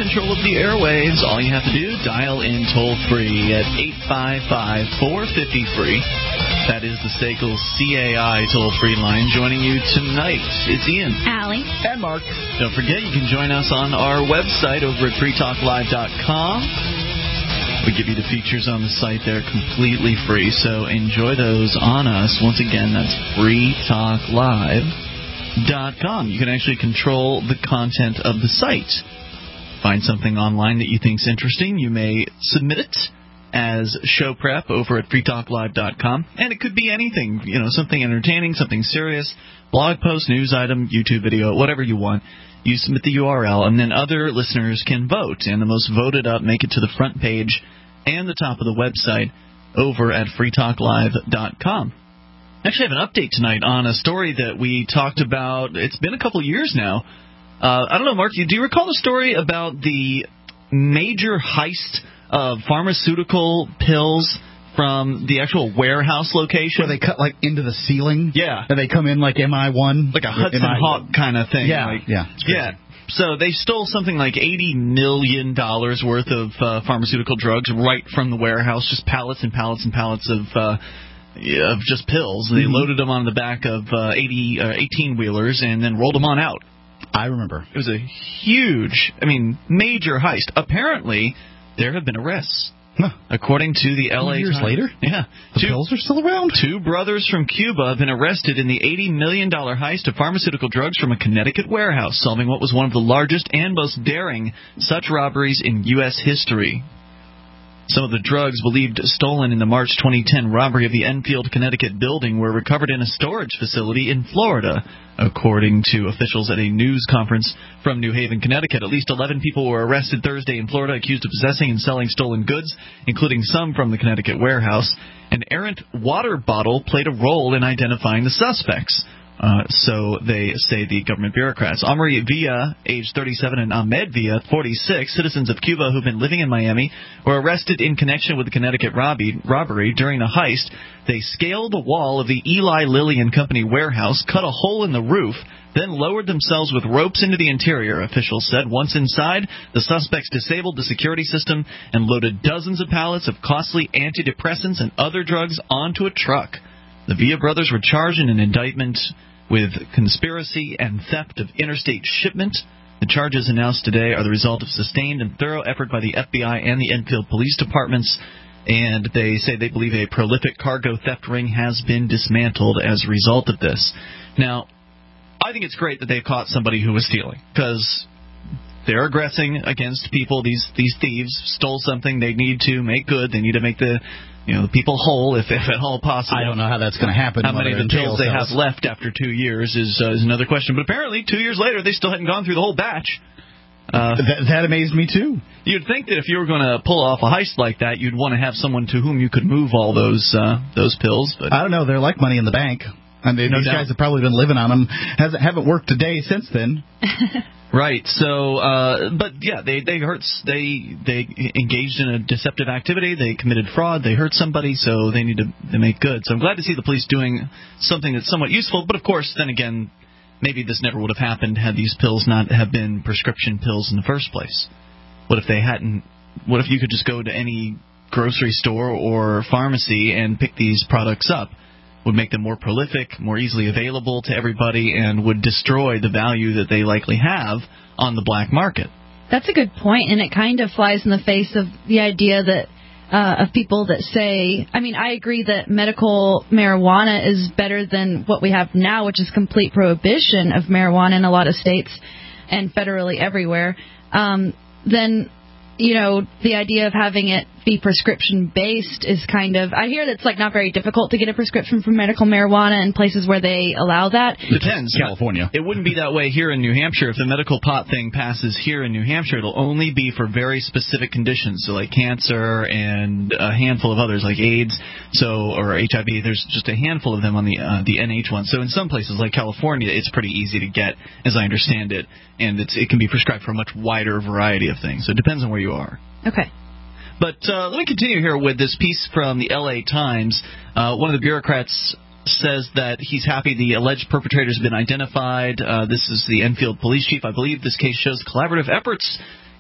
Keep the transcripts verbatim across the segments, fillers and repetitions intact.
control of the airwaves. All you have to do, dial in toll-free at eight five five, four five zero, free. That is the S A C L C A I toll-free line. Joining you tonight, it's Ian. Allie. And Mark. Don't forget, you can join us on our website over at free talk live dot com. We give you the features on the site there completely free, so enjoy those on us. Once again, that's free talk live dot com. You can actually control the content of the site. Find something online that you think is interesting, you may submit it as show prep over at free talk live dot com. And it could be anything, you know, something entertaining, something serious, blog post, news item, YouTube video, whatever you want. You submit the U R L, and then other listeners can vote. And the most voted up make it to the front page and the top of the website over at free talk live dot com. I actually have an update tonight on a story that we talked about. It's been a couple of years now. Uh, I don't know, Mark, do you recall the story about the major heist of pharmaceutical pills from the actual warehouse location? Where they cut, like, into the ceiling? Yeah. And they come in like M I one? Like a Hudson Hawk kind of thing. Yeah, like, yeah. Yeah. So they stole something like eighty million dollars worth of uh, pharmaceutical drugs right from the warehouse, just pallets and pallets and pallets of uh, of just pills. They Mm-hmm. loaded them on the back of uh, eighty, uh, eighteen-wheelers and then rolled them on out. I remember. It was a huge, I mean, major heist. Apparently, there have been arrests. Huh. According to the L A years Times. later? Yeah. The two, pills are still around? Two brothers from Cuba have been arrested in the eighty million dollars heist of pharmaceutical drugs from a Connecticut warehouse, solving what was one of the largest and most daring such robberies in U S history. Some of the drugs believed stolen in the March twenty ten robbery of the Enfield, Connecticut building were recovered in a storage facility in Florida, according to officials at a news conference from New Haven, Connecticut. At least eleven people were arrested Thursday in Florida accused of possessing and selling stolen goods, including some from the Connecticut warehouse. An errant water bottle played a role in identifying the suspects. Uh, so they say the government bureaucrats. Omri Villa, age thirty-seven, and Ahmed Villa, forty-six, citizens of Cuba who've been living in Miami, were arrested in connection with the Connecticut robbery. During the heist, they scaled the wall of the Eli Lilly and Company warehouse, cut a hole in the roof, then lowered themselves with ropes into the interior, officials said. Once inside, the suspects disabled the security system and loaded dozens of pallets of costly antidepressants and other drugs onto a truck. The Villa brothers were charged in an indictment with conspiracy and theft of interstate shipment. The charges announced today are the result of sustained and thorough effort by the F B I and the Enfield police departments, and they say they believe a prolific cargo theft ring has been dismantled as a result of this. Now, I think it's great that they've caught somebody who was stealing, because they're aggressing against people. These these thieves stole something. They need to make good. They need to make the you know the people whole, if, if at all possible. I don't know how that's going to happen. How many of the pills they have left after two years is uh, is another question. But apparently, two years later, they still hadn't gone through the whole batch. Uh, that, that amazed me, too. You'd think that if you were going to pull off a heist like that, you'd want to have someone to whom you could move all those uh, those pills. But I don't know. They're like money in the bank. And they, no these doubt. guys have probably been living on them. Hasn't haven't worked a day since then. Right. So, uh, but yeah, they they hurt. They they engaged in a deceptive activity. They committed fraud. They hurt somebody. So they need to, to make good. So I'm glad to see the police doing something that's somewhat useful. But of course, then again, maybe this never would have happened had these pills not have been prescription pills in the first place. What if they hadn't? What if you could just go to any grocery store or pharmacy and pick these products up? Would make them more prolific, more easily available to everybody, and would destroy the value that they likely have on the black market. That's a good point, and it kind of flies in the face of the idea that uh, of people that say, I mean, I agree that medical marijuana is better than what we have now, which is complete prohibition of marijuana in a lot of states and federally everywhere. Um, then, you know, the idea of having it be prescription-based is kind of... I hear that it's like not very difficult to get a prescription for medical marijuana in places where they allow that. Depends. California. It wouldn't be that way here in New Hampshire. If the medical pot thing passes here in New Hampshire, it'll only be for very specific conditions, so like cancer and a handful of others, like AIDS, so or H I V. There's just a handful of them on the uh, the N H one. So in some places like California, it's pretty easy to get, as I understand it, and it's, it can be prescribed for a much wider variety of things. So it depends on where you are. Okay. But uh, let me continue here with this piece from the L A Times. Uh, one of the bureaucrats says that he's happy the alleged perpetrators have been identified. Uh, this is the Enfield police chief. I believe this case shows collaborative efforts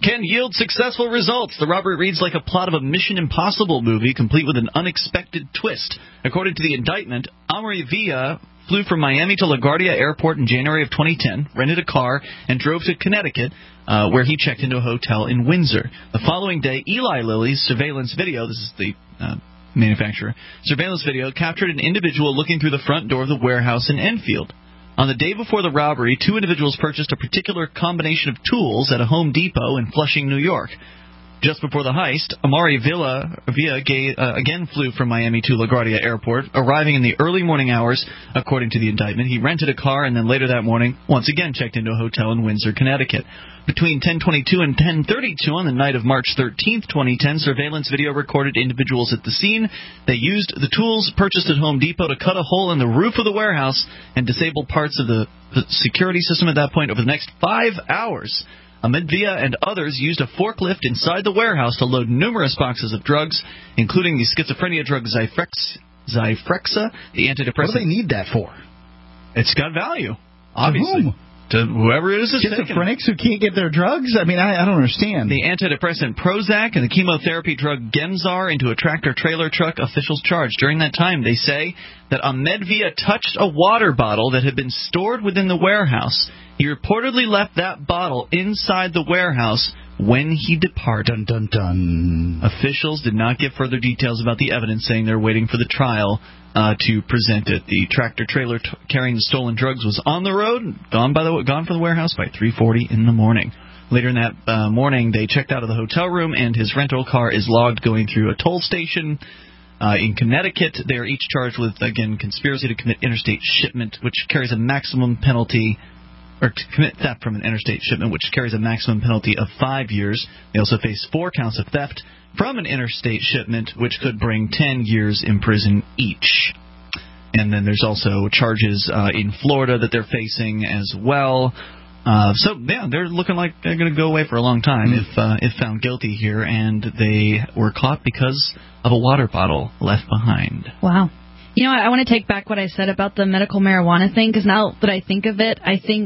can yield successful results. The robbery reads like a plot of a Mission Impossible movie, complete with an unexpected twist. According to the indictment, Amaury Villa flew from Miami to LaGuardia Airport in January of twenty ten, rented a car, and drove to Connecticut, uh, where he checked into a hotel in Windsor. The following day, Eli Lilly's surveillance video, this is the uh, manufacturer, surveillance video captured an individual looking through the front door of the warehouse in Enfield. On the day before the robbery, two individuals purchased a particular combination of tools at a Home Depot in Flushing, New York. Just before the heist, Amaury Villa, Villa gay, uh, again flew from Miami to LaGuardia Airport, arriving in the early morning hours, according to the indictment. He rented a car and then later that morning once again checked into a hotel in Windsor, Connecticut. Between ten twenty-two and ten thirty-two on the night of March thirteenth, twenty ten, surveillance video recorded individuals at the scene. They used the tools purchased at Home Depot to cut a hole in the roof of the warehouse and disable parts of the, the security system at that point. Over the next five hours, Ahmed Villa and others used a forklift inside the warehouse to load numerous boxes of drugs, including the schizophrenia drug Zyfrex, Zyfrexa, the antidepressant. What do they need that for? It's got value, obviously. To whom? To whoever it is is schizophrenics who can't get their drugs? I mean, I, I don't understand. The antidepressant Prozac and the chemotherapy drug Gemzar into a tractor-trailer truck, officials charged. During that time, they say that Ahmed Villa touched a water bottle that had been stored within the warehouse. He reportedly left that bottle inside the warehouse when he departed. Dun, dun, dun. Officials did not give further details about the evidence, saying they're waiting for the trial uh, to present it. The tractor-trailer t- carrying the stolen drugs was on the road, gone by the gone from the warehouse by three forty in the morning. Later in that uh, morning, they checked out of the hotel room, and his rental car is logged going through a toll station. Uh, in Connecticut, they are each charged with, again, conspiracy to commit interstate shipment, which carries a maximum penalty or to commit theft from an interstate shipment, which carries a maximum penalty of five years. They also face four counts of theft from an interstate shipment, which could bring ten years in prison each. And then there's also charges uh, in Florida that they're facing as well. Uh, so, yeah, they're looking like they're going to go away for a long time mm. if uh, if found guilty here. And they were caught because of a water bottle left behind. Wow. You know what? I want to take back what I said about the medical marijuana thing, because now that I think of it, I think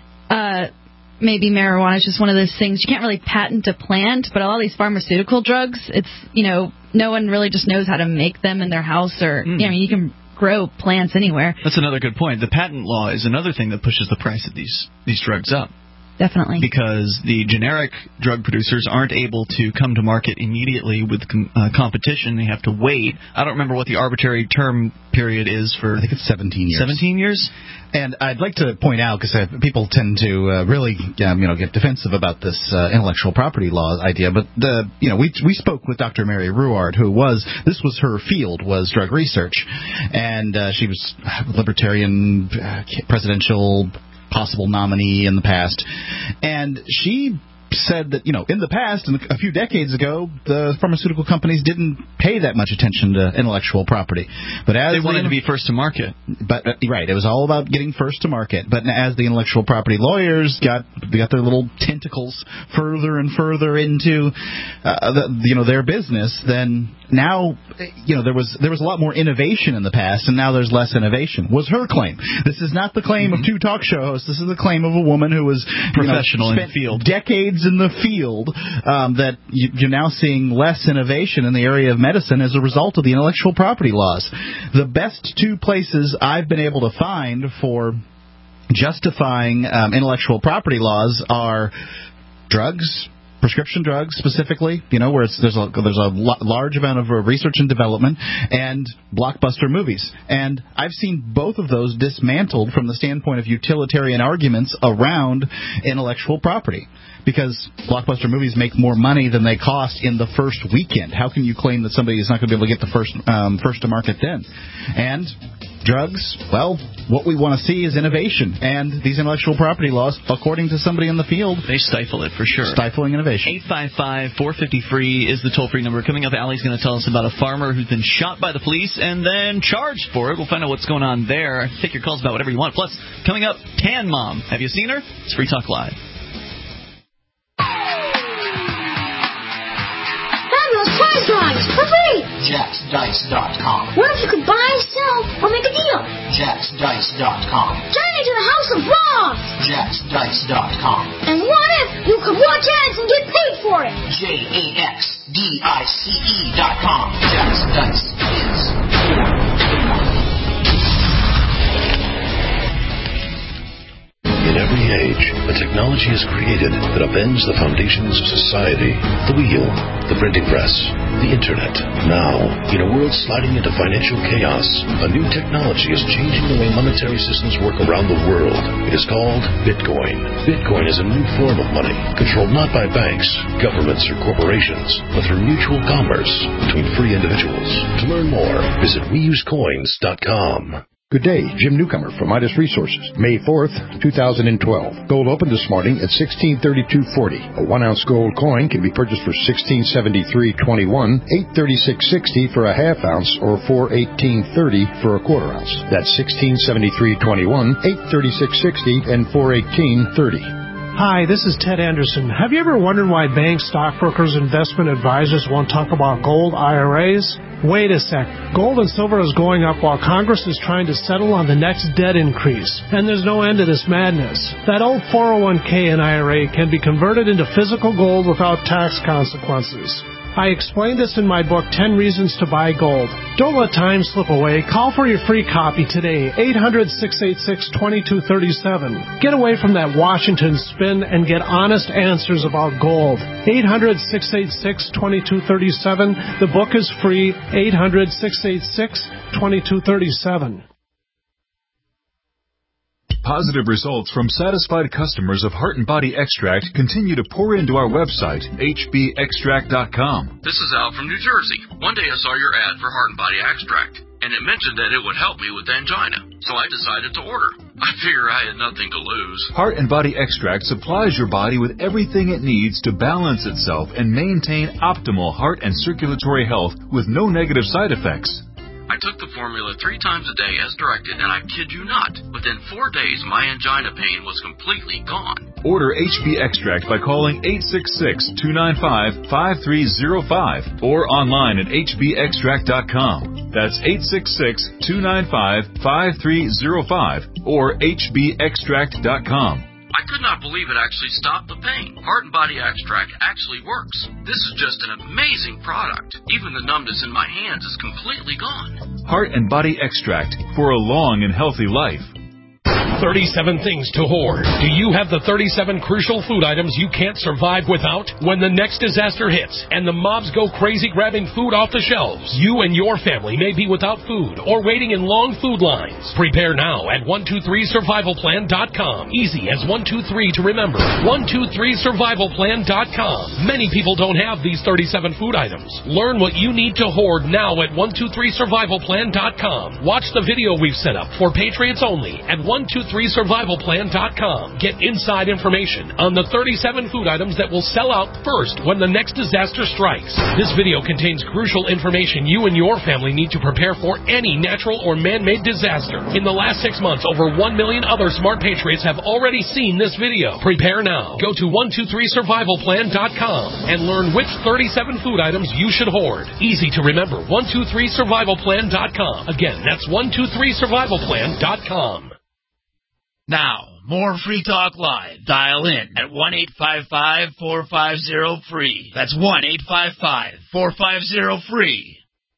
uh, maybe marijuana is just one of those things. You can't really patent a plant, but all these pharmaceutical drugs, it's, you know, no one really just knows how to make them in their house or, mm. you know, I mean, you can grow plants anywhere. That's another good point. The patent law is another thing that pushes the price of these, these drugs up. Definitely. Because the generic drug producers aren't able to come to market immediately with com- uh, competition. They have to wait. I don't remember what the arbitrary term period is for... I think it's seventeen years. seventeen years? And I'd like to point out, because uh, people tend to uh, really um, you know, get defensive about this uh, intellectual property law idea, but the you know we we spoke with Doctor Mary Ruwart, who was, this was her field, was drug research. And uh, she was a libertarian uh, presidential possible nominee in the past, and she said that, you know, in the past, and a few decades ago, the pharmaceutical companies didn't pay that much attention to intellectual property. But as they wanted the, to be first to market. But uh, right, it was all about getting first to market. But as the intellectual property lawyers got they got their little tentacles further and further into uh, the, you know, their business, then now, you know, there was there was a lot more innovation in the past, and now there's less innovation. Was her claim? This is not the claim mm-hmm. of two talk show hosts. This is the claim of a woman who was professional you know, in the field, decades in the field, um, that you, you're now seeing less innovation in the area of medicine as a result of the intellectual property laws. The best two places I've been able to find for justifying um, intellectual property laws are drugs, prescription drugs specifically, you know, where it's, there's a there's a lo- large amount of research and development, and blockbuster movies. And I've seen both of those dismantled from the standpoint of utilitarian arguments around intellectual property. Because blockbuster movies make more money than they cost in the first weekend. How can you claim that somebody is not going to be able to get the first um, first to market then? And drugs, well, what we want to see is innovation. And these intellectual property laws, according to somebody in the field, they stifle it for sure. Stifling innovation. eight five five, four five zero, free is the toll-free number. Coming up, Allie's going to tell us about a farmer who's been shot by the police and then charged for it. We'll find out what's going on there. Take your calls about whatever you want. Plus, coming up, Tan Mom. Have you seen her? It's Free Talk Live. Samuel's Prize Drawings, for free! Jacks Dice dot com. What if you could buy, sell, or make a deal? Jacks Dice dot com. Journey to the House of Bronze. Jacks Dice dot com. And what if you could watch ads and get paid for it? J A X D I C E dot com. Jacks Dice is for everyone. In every age, a technology is created that upends the foundations of society. The wheel, the printing press, the internet. Now, in a world sliding into financial chaos, a new technology is changing the way monetary systems work around the world. It is called Bitcoin. Bitcoin is a new form of money, controlled not by banks, governments, or corporations, but through mutual commerce between free individuals. To learn more, visit we use coins dot com. Good day, Jim Newcomer from Midas Resources. May fourth, two thousand twelve. Gold opened this morning at sixteen thirty-two forty. A one-ounce gold coin can be purchased for sixteen seventy-three twenty-one, eight thirty-six sixty for a half ounce, or four eighteen thirty for a quarter ounce. That's sixteen seventy-three twenty-one, eight thirty-six sixty, and four eighteen thirty. Hi, this is Ted Anderson. Have you ever wondered why banks, stockbrokers, investment advisors won't talk about gold I R As? Wait a sec. Gold and silver is going up while Congress is trying to settle on the next debt increase. And there's no end to this madness. That old four oh one k and I R A can be converted into physical gold without tax consequences. I explained this in my book, ten Reasons to Buy Gold. Don't let time slip away. Call for your free copy today, eight hundred, six eight six, two two three seven. Get away from that Washington spin and get honest answers about gold. eight hundred, six eight six, two two three seven. The book is free, eight hundred, six eight six, two two three seven. Positive results from satisfied customers of Heart and Body Extract continue to pour into our website, H B extract dot com. This is Al from New Jersey. One day I saw your ad for Heart and Body Extract, and it mentioned that it would help me with angina, so I decided to order. I figure I had nothing to lose. Heart and Body Extract supplies your body with everything it needs to balance itself and maintain optimal heart and circulatory health with no negative side effects. I took the formula three times a day as directed, and I kid you not, within four days my angina pain was completely gone. Order H B Extract by calling eight six six, two nine five, five three zero five or online at H B extract dot com. That's eight six six, two nine five, five three zero five or H B extract dot com. I could not believe it actually stopped the pain. Heart and Body Extract actually works. This is just an amazing product. Even the numbness in my hands is completely gone. Heart and Body Extract for a long and healthy life. thirty-seven things to hoard. Do you have the thirty-seven crucial food items you can't survive without? When the next disaster hits and the mobs go crazy grabbing food off the shelves, you and your family may be without food or waiting in long food lines. Prepare now at one two three survival plan dot com. Easy as one two three to remember. one two three survival plan dot com. Many people don't have these thirty-seven food items. Learn what you need to hoard now at one two three survival plan dot com. Watch the video we've set up for Patriots only at one two three survival plan dot com. Get inside information on the thirty-seven food items that will sell out first when the next disaster strikes. This video contains crucial information you and your family need to prepare for any natural or man-made disaster. In the last six months, over one million other smart patriots have already seen this video. Prepare now. Go to one two three survival plan dot com and learn which thirty-seven food items you should hoard. Easy to remember. one two three survival plan dot com. Again, that's one two three survival plan dot com. Now, more Free Talk Live. Dial in at one eight five five, four five zero, free. That's one eight five five, four five zero, free.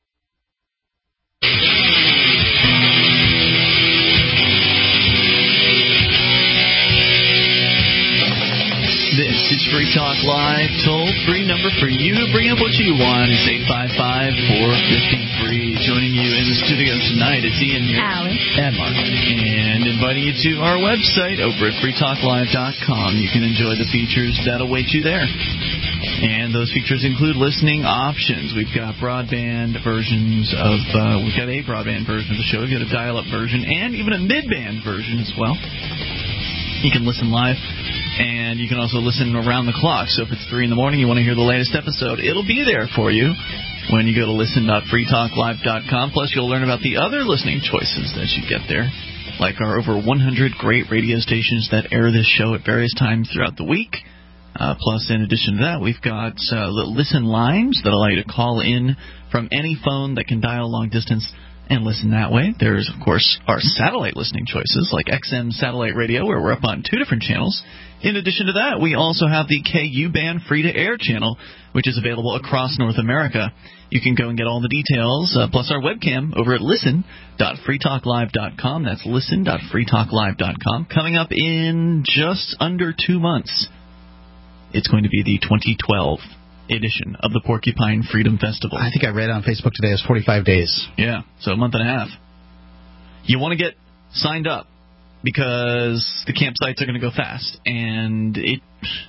This is Free Talk Live, toll-free number for you to bring up what you want. It's eight five five, four five zero, free. Joining you in the studio tonight is Ian here. Alice. And Mark. And inviting you to our website over at free talk live dot com. You can enjoy the features that await you there. And those features include listening options. We've got broadband versions of, uh, we've got a broadband version of the show. We've got a dial-up version and even a mid-band version as well. You can listen live. And you can also listen around the clock. So if it's three in the morning, you want to hear the latest episode, it'll be there for you when you go to listen dot free talk live dot com. Plus, you'll learn about the other listening choices that you get there, like our over one hundred great radio stations that air this show at various times throughout the week. Uh, plus, in addition to that, we've got uh, little listen lines that allow you to call in from any phone that can dial long distance and listen that way. There's, of course, our satellite listening choices, like X M Satellite Radio, where we're up on two different channels. In addition to that, we also have the K U-band free-to-air channel, which is available across North America. You can go and get all the details, uh, plus our webcam, over at listen dot free talk live dot com. That's listen dot free talk live dot com. Coming up in just under two months, it's going to be the twenty twelve edition of the Porcupine Freedom Festival. I think I read on Facebook today it's forty-five days. Yeah, so a month and a half. You want to get signed up because the campsites are going to go fast, and it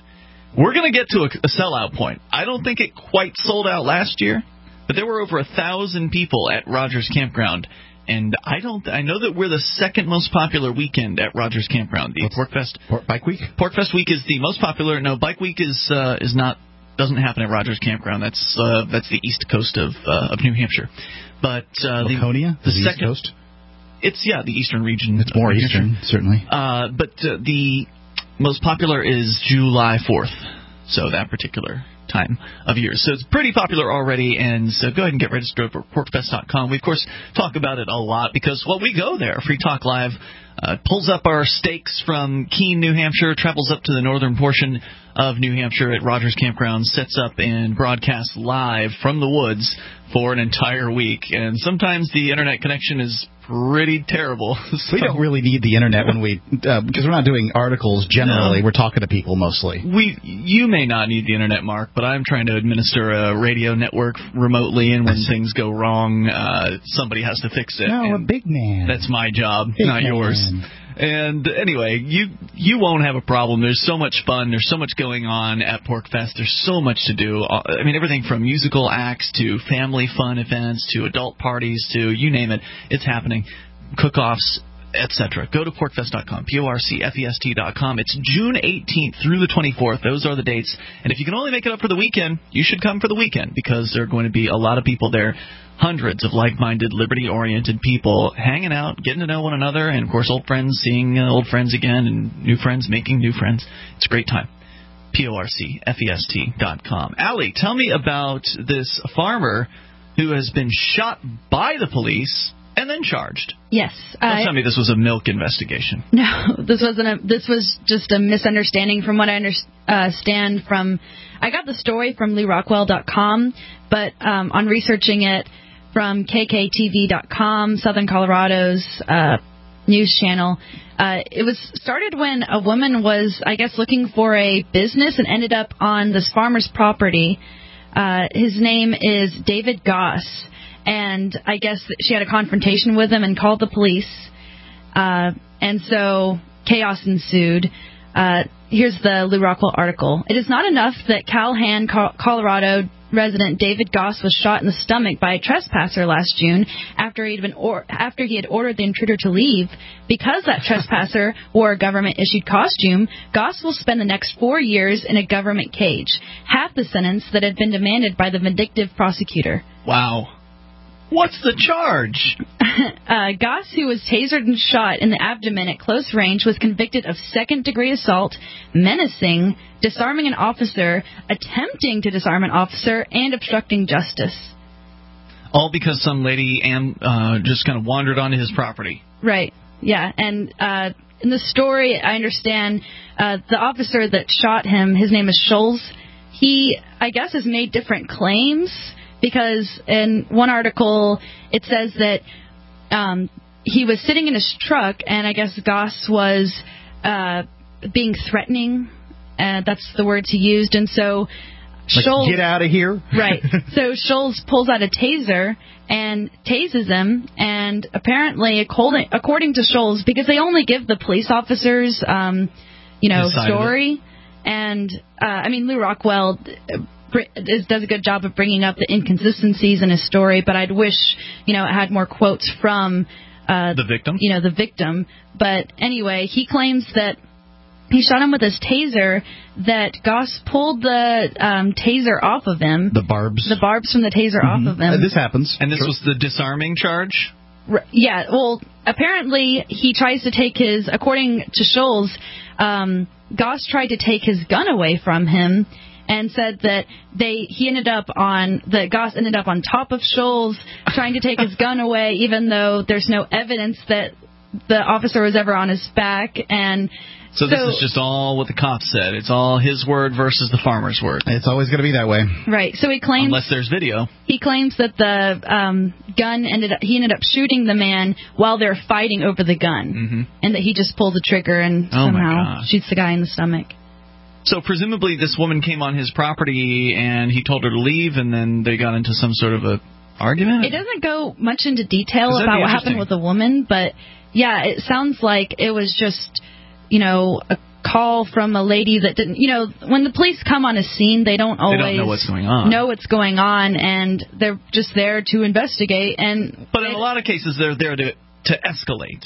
we're going to get to a, a sellout point. I don't think it quite sold out last year, but there were over a thousand people at Rogers Campground, and I don't. I know that we're the second most popular weekend at Rogers Campground. The Porkfest Pork Bike Week. Porkfest Week is the most popular. No, Bike Week is uh, is not. Doesn't happen at Rogers Campground. That's uh, that's the east coast of uh, of New Hampshire. But uh, the, Laconia, the, the second, east coast. It's yeah, the eastern region. It's more eastern, certainly. Uh, but uh, the most popular is July fourth, so that particular time of year. So it's pretty popular already, and so go ahead and get registered over at porkfest dot com. We, of course, talk about it a lot because, well, we go there. Free Talk Live uh, pulls up our stakes from Keene, New Hampshire, travels up to the northern portion of New Hampshire at Rogers Campground, sets up and broadcasts live from the woods for an entire week. And sometimes the internet connection is pretty terrible. So we don't really need the internet when we, uh, because we're not doing articles generally. No. We're talking to people mostly. We, you may not need the internet, Mark, but I'm trying to administer a radio network remotely, and when things go wrong, uh, somebody has to fix it. No, a big man. That's my job, big not man. yours. And anyway, you you won't have a problem. There's so much fun. There's so much going on at Porkfest. There's so much to do. I mean, everything from musical acts to family fun events to adult parties to you name it. It's happening. Cook-offs, et cetera. Go to porkfest dot com, P O R C F E S T dot com. It's June eighteenth through the twenty-fourth. Those are the dates. And if you can only make it up for the weekend, you should come for the weekend because there are going to be a lot of people there. Hundreds of like-minded, liberty-oriented people hanging out, getting to know one another, and, of course, old friends seeing uh, old friends again and new friends making new friends. It's a great time. P O R C F E S T dot com. Allie, tell me about this farmer who has been shot by the police and then charged. Yes. Don't I, tell me this was a milk investigation. No, this wasn't. A, this was just a misunderstanding from what I understand from. I got the story from Lee Rockwell dot com, but um, on researching it from K K T V dot com, Southern Colorado's uh, news channel, uh, it was started when a woman was, I guess, looking for a business and ended up on this farmer's property. Uh, his name is David Goss. And I guess she had a confrontation with him and called the police. Uh, and so chaos ensued. Uh, here's the Lou Rockwell article. It is not enough that Calhan, Colorado resident David Goss was shot in the stomach by a trespasser last June after he'd been or- after he had ordered the intruder to leave. Because that trespasser wore a government-issued costume, Goss will spend the next four years in a government cage, half the sentence that had been demanded by the vindictive prosecutor. Wow. What's the charge? uh, Goss, who was tasered and shot in the abdomen at close range, was convicted of second-degree assault, menacing, disarming an officer, attempting to disarm an officer, and obstructing justice. All because some lady am, uh, just kind of wandered onto his property. Right, yeah. And uh, in the story, I understand uh, the officer that shot him, his name is Scholes, he, I guess, has made different claims. Because in one article, it says that um, he was sitting in his truck, and I guess Goss was uh, being threatening. Uh, that's the words he used. And so like, Scholes... Get out of here. Right. So Scholes pulls out a taser and tases him. And apparently, according, according to Scholes, because they only give the police officers, um, you know, story. And, uh, I mean, Lou Rockwell... does a good job of bringing up the inconsistencies in his story, but I'd wish, you know, it had more quotes from uh, the victim. You know, the victim. But anyway, he claims that he shot him with his taser. That Goss pulled the um, taser off of him. The barbs. The barbs from the taser mm-hmm. off of him. Uh, this happens. And this sure. was the disarming charge. R- yeah. Well, apparently he tries to take his, according to Scholes. Um, Goss tried to take his gun away from him and said that they he ended up on that Goss ended up on top of Scholes trying to take his gun away, even though there's no evidence that the officer was ever on his back. And So, so this is just all what the cop said. It's all his word versus the farmer's word. It's always going to be that way. Right. So he claims unless there's video. He claims that the um, gun ended up he ended up shooting the man while they're fighting over the gun, mm-hmm. and that he just pulled the trigger and oh somehow shoots the guy in the stomach. So presumably this woman came on his property and he told her to leave, and then they got into some sort of a argument? It doesn't go much into detail That'd about be what happened with the woman, but yeah, it sounds like it was just, you know, a call from a lady that didn't, you know, when the police come on a scene, they don't always they don't know what's going on. know what's going on, and they're just there to investigate. And But in a lot of cases, they're there to, to escalate.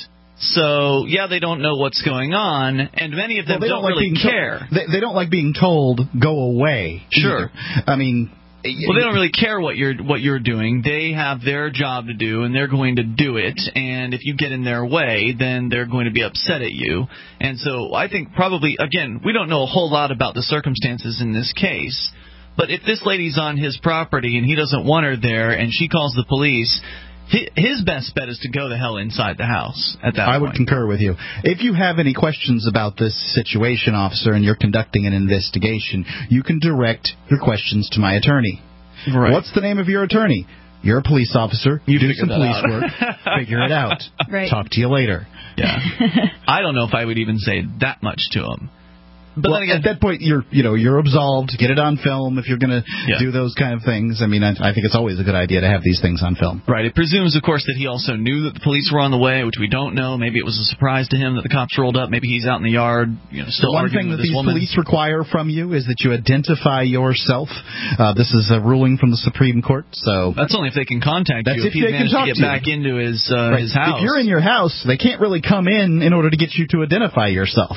So, yeah, they don't know what's going on, and many of them well, they don't, don't like really being care. To- they, they don't like being told, go away. Sure. Either. I mean... Well, they don't really care what you're what you're doing. They have their job to do, and they're going to do it. And if you get in their way, then they're going to be upset at you. And so I think probably, again, we don't know a whole lot about the circumstances in this case. But if this lady's on his property and he doesn't want her there, and she calls the police, his best bet is to go the hell inside the house at that I point. would concur with you. If you have any questions about this situation, officer, and you're conducting an investigation, you can direct your questions to my attorney. Right. What's the name of your attorney? You're a police officer. You do some police out. work. Figure it out. Right. Talk to you later. Yeah. I don't know if I would even say that much to him. But well, then again, at that point, you're you know you're absolved. Get it on film if you're going to yeah. do those kind of things. I mean, I, I think it's always a good idea to have these things on film. Right. It presumes, of course, that he also knew that the police were on the way, which we don't know. Maybe it was a surprise to him that the cops rolled up. Maybe he's out in the yard, you know, still One arguing thing that with this these woman. police require from you is that you identify yourself. Uh, this is a ruling from the Supreme Court, so that's only if they can contact that's you. if If he they can managed talk to get to back you. into his uh, right. his house. If you're in your house, they can't really come in in order to get you to identify yourself.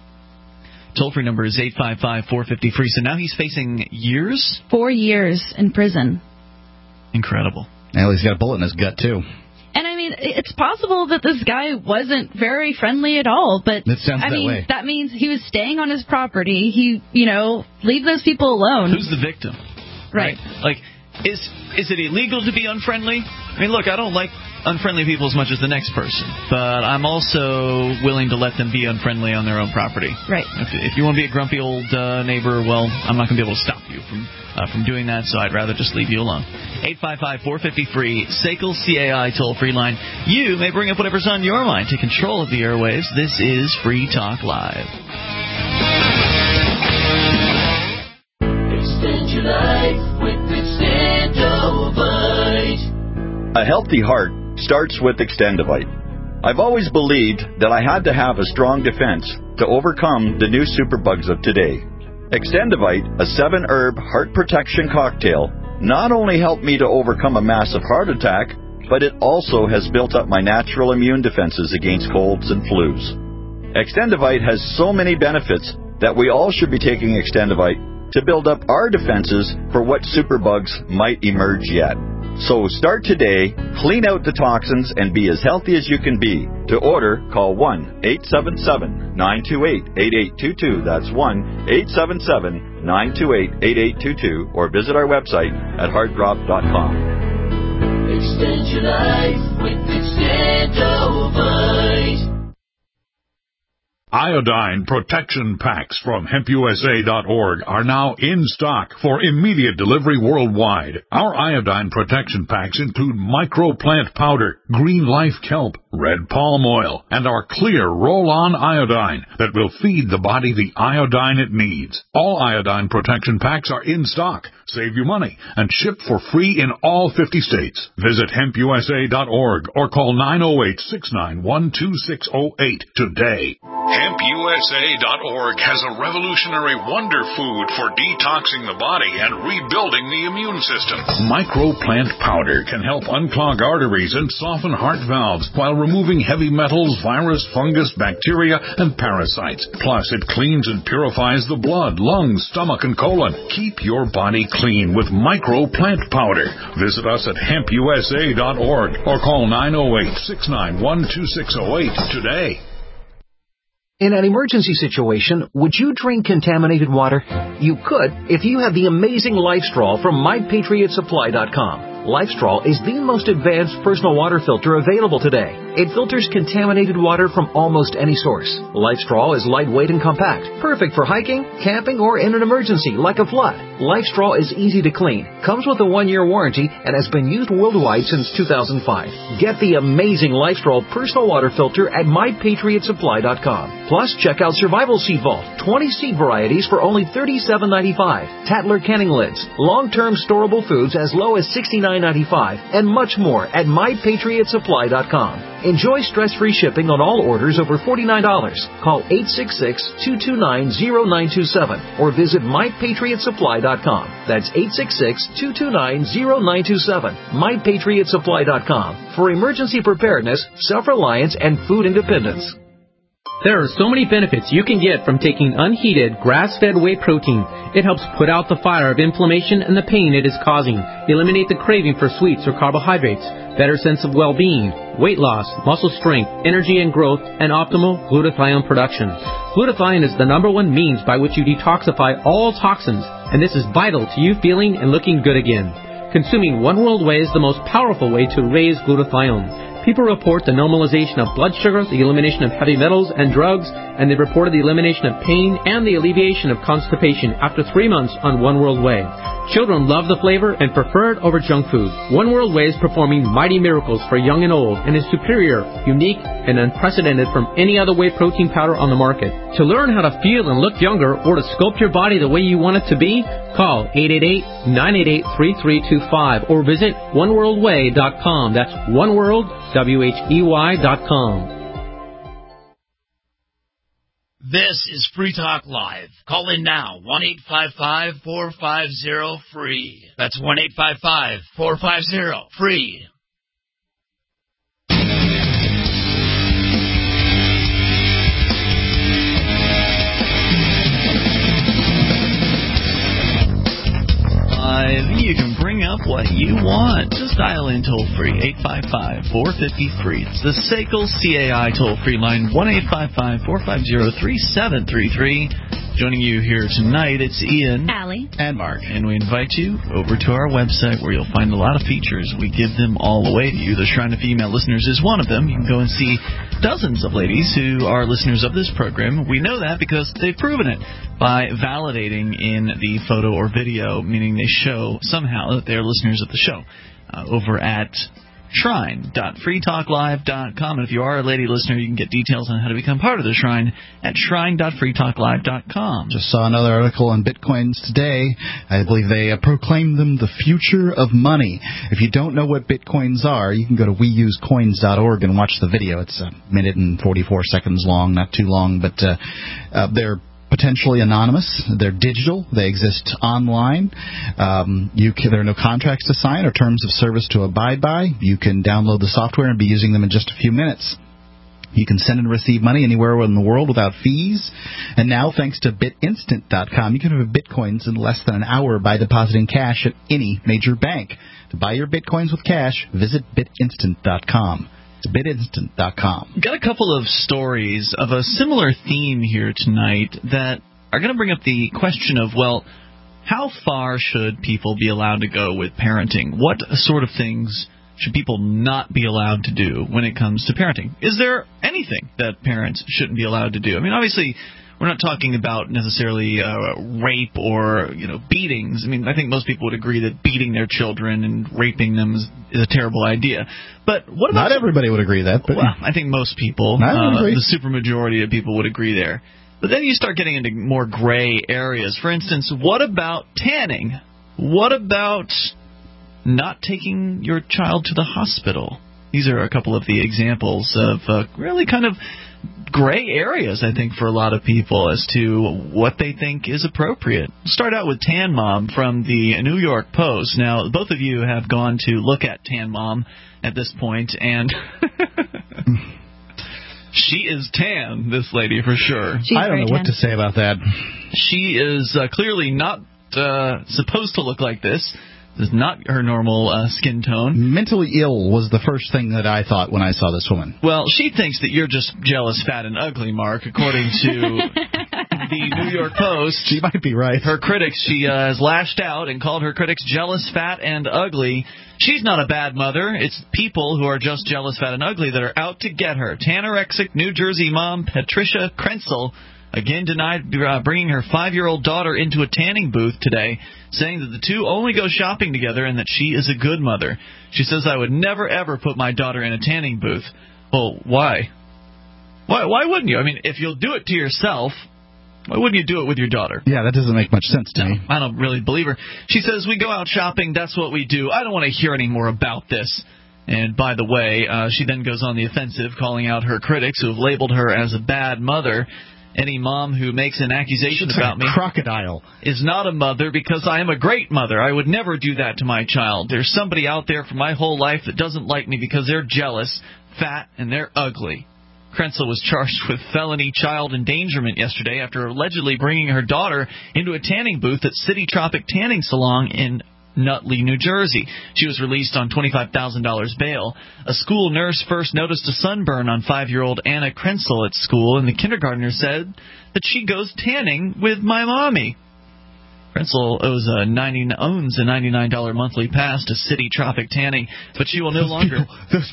Toll-free number is eight five five, four five zero, free. So now he's facing years? Four years in prison. Incredible. Now he's got a bullet in his gut, too. And, I mean, it's possible that this guy wasn't very friendly at all, but, it sounds I that mean, way. that means he was staying on his property. He, you know, leave those people alone. Who's the victim? Right. right? Like, is is it illegal to be unfriendly? I mean, look, I don't like unfriendly people as much as the next person, but I'm also willing to let them be unfriendly on their own property. Right. If, if you want to be a grumpy old uh, neighbor, well, I'm not going to be able to stop you from uh, from doing that, so I'd rather just leave you alone. eight five five, four five zero, free, S A C L C A I toll-free line. You may bring up whatever's on your mind. Take control of the airwaves. This is Free Talk Live. Extend your life with Extendovite. A healthy heart starts with Extendovite. I've always believed that I had to have a strong defense to overcome the new superbugs of today. Extendovite, a seven-herb heart protection cocktail, not only helped me to overcome a massive heart attack, but it also has built up my natural immune defenses against colds and flus. Extendovite has so many benefits that we all should be taking Extendovite to build up our defenses for what superbugs might emerge yet. So start today, clean out the toxins, and be as healthy as you can be. To order, call one eight seven seven, nine two eight, eight eight two two. That's one eight seven seven, nine two eight, eight eight two two. Or visit our website at heartdrop dot com. Extend your life with Extendovite. Iodine protection packs from hemp U S A dot org are now in stock for immediate delivery worldwide. Our iodine protection packs include microplant powder, green life kelp, red palm oil, and our clear roll-on iodine that will feed the body the iodine it needs. All iodine protection packs are in stock, save you money, and ship for free in all fifty states. Visit hemp U S A dot org or call nine oh eight, six nine one, two six oh eight today. hemp U S A dot org has a revolutionary wonder food for detoxing the body and rebuilding the immune system. Microplant powder can help unclog arteries and soften heart valves while removing heavy metals, virus, fungus, bacteria, and parasites. Plus, it cleans and purifies the blood, lungs, stomach, and colon. Keep your body clean with Microplant powder. Visit us at hemp U S A dot org or call nine oh eight, six nine one, two six oh eight today. In an emergency situation, would you drink contaminated water? You could if you have the amazing LifeStraw from my patriot supply dot com. LifeStraw is the most advanced personal water filter available today. It filters contaminated water from almost any source. LifeStraw is lightweight and compact, perfect for hiking, camping, or in an emergency like a flood. LifeStraw is easy to clean, comes with a one-year warranty, and has been used worldwide since two thousand five. Get the amazing LifeStraw personal water filter at my patriot supply dot com. Plus, check out Survival Seed Vault, twenty seed varieties for only thirty-seven ninety-five. Tattler Canning Lids, long-term storable foods as low as sixty-nine ninety-five, and much more at my patriot supply dot com. Enjoy stress-free shipping on all orders over forty-nine dollars. Call eight six six, two two nine, zero nine two seven or visit my patriot supply dot com. That's eight six six, two two nine, zero nine two seven. my patriot supply dot com for emergency preparedness, self-reliance, and food independence. There are so many benefits you can get from taking unheated, grass-fed whey protein. It helps put out the fire of inflammation and the pain it is causing, eliminate the craving for sweets or carbohydrates, better sense of well-being, weight loss, muscle strength, energy and growth, and optimal glutathione production. Glutathione is the number one means by which you detoxify all toxins, and this is vital to you feeling and looking good again. Consuming One World Whey is the most powerful way to raise glutathione. People report the normalization of blood sugar, the elimination of heavy metals and drugs, and they reported the elimination of pain and the alleviation of constipation after three months on One World Whey. Children love the flavor and prefer it over junk food. One World Whey is performing mighty miracles for young and old and is superior, unique, and unprecedented from any other whey protein powder on the market. To learn how to feel and look younger or to sculpt your body the way you want it to be, call eight eight eight, nine eight eight, three three two five or visit one world whey dot com. That's oneworld, W H E Y dot com. This is Free Talk Live. Call in now, one eight five five, four five zero, free. That's one eight five five, four five zero, free. You can bring up what you want. Just dial in toll free, eight five five, four five zero, free. It's the S A C L C A I toll free line, one eight five five, four five zero, three seven three three. Joining you here tonight, it's Ian, Allie, and Mark. And we invite you over to our website where you'll find a lot of features. We give them all away to you. The Shrine of Female Listeners is one of them. You can go and see dozens of ladies who are listeners of this program. We know that because they've proven it by validating in the photo or video, meaning they show somehow that they're listeners of the show, uh, over at shrine dot free talk live dot com. And if you are a lady listener, you can get details on how to become part of the Shrine at shrine dot free talk live dot com. Just saw another article on Bitcoins today. I believe they uh, proclaim them the future of money. If you don't know what Bitcoins are, you can go to we use coins dot org and watch the video. It's a minute and forty-four seconds long, not too long, but uh, uh, they're potentially anonymous. They're digital. They exist online. Um, you can, there are no contracts to sign or terms of service to abide by. You can download the software and be using them in just a few minutes. You can send and receive money anywhere in the world without fees. And now, thanks to bit instant dot com, you can have Bitcoins in less than an hour by depositing cash at any major bank. To buy your Bitcoins with cash, visit bit instant dot com. bit instant dot com. Got a couple of stories of a similar theme here tonight that are going to bring up the question of, well, how far should people be allowed to go with parenting? What sort of things should people not be allowed to do when it comes to parenting? Is there anything that parents shouldn't be allowed to do? I mean, obviously, we're not talking about necessarily uh, rape or, you know, beatings. I mean, I think most people would agree that beating their children and raping them is, is a terrible idea. But what about... Not everybody would agree that. But well, I think most people, uh, the supermajority of people would agree there. But then you start getting into more gray areas. For instance, what about tanning? What about not taking your child to the hospital? These are a couple of the examples of uh, really kind of gray areas, I think, for a lot of people as to what they think is appropriate. Start out with Tan Mom from the New York Post. Now, both of you have gone to look at Tan Mom at this point, and she is tan, this lady, for sure. She's I don't know tan. What to say about that. She is uh, clearly not uh, supposed to look like this. This is not her normal uh, skin tone. Mentally ill was the first thing that I thought when I saw this woman. Well, she thinks that you're just jealous, fat, and ugly, Mark, according to the New York Post. She might be right. Her critics, she uh, has lashed out and called her critics jealous, fat, and ugly. She's not a bad mother. It's people who are just jealous, fat, and ugly that are out to get her. Tanorexic New Jersey mom Patricia Krenzel again denied uh, bringing her five-year-old daughter into a tanning booth today, saying that the two only go shopping together and that she is a good mother. She says, I would never, ever put my daughter in a tanning booth. Well, why? Why, why wouldn't you? I mean, if you'll do it to yourself, why wouldn't you do it with your daughter? Yeah, that doesn't make much sense to no, me. I don't really believe her. She says, we go out shopping, that's what we do. I don't want to hear any more about this. And by the way, uh, she then goes on the offensive, calling out her critics who have labeled her as a bad mother. Any mom who makes an accusation She's about like a me crocodile is not a mother because I am a great mother. I would never do that to my child. There's somebody out there for my whole life that doesn't like me because they're jealous, fat, and they're ugly. Krenzel was charged with felony child endangerment yesterday after allegedly bringing her daughter into a tanning booth at City Tropic Tanning Salon in Nutley, New Jersey. She was released on twenty-five thousand dollars bail. A school nurse first noticed a sunburn on five-year-old Anna Krenzel at school, and the kindergartner said that she goes tanning with my mommy. Krenzel owes a ninety owns a ninety-nine dollars monthly pass to City Tropic Tanning, but she will no those longer... People, those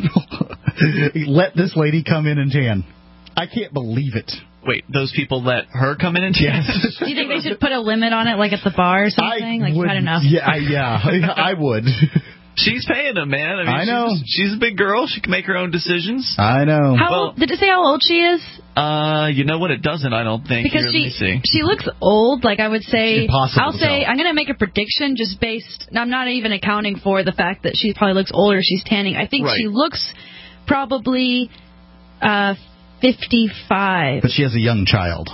people let this lady come in and tan. I can't believe it. Wait, those people let her come in and tan? Yes. Do you think they should put a limit on it, like at the bar or something? I like, would, I don't know. Yeah, I, yeah, I would. She's paying them, man. I, mean, I know. She's, she's a big girl. She can make her own decisions. I know. How well, old, did it say how old she is? Uh, you know what? It doesn't, I don't think. Because Here, she let me see. she looks old. Like, I would say, Impossible I'll to say, tell. I'm going to make a prediction just based, I'm not even accounting for the fact that she probably looks older. She's tanning. I think Right. she looks probably uh, fifty-five. But she has a young child.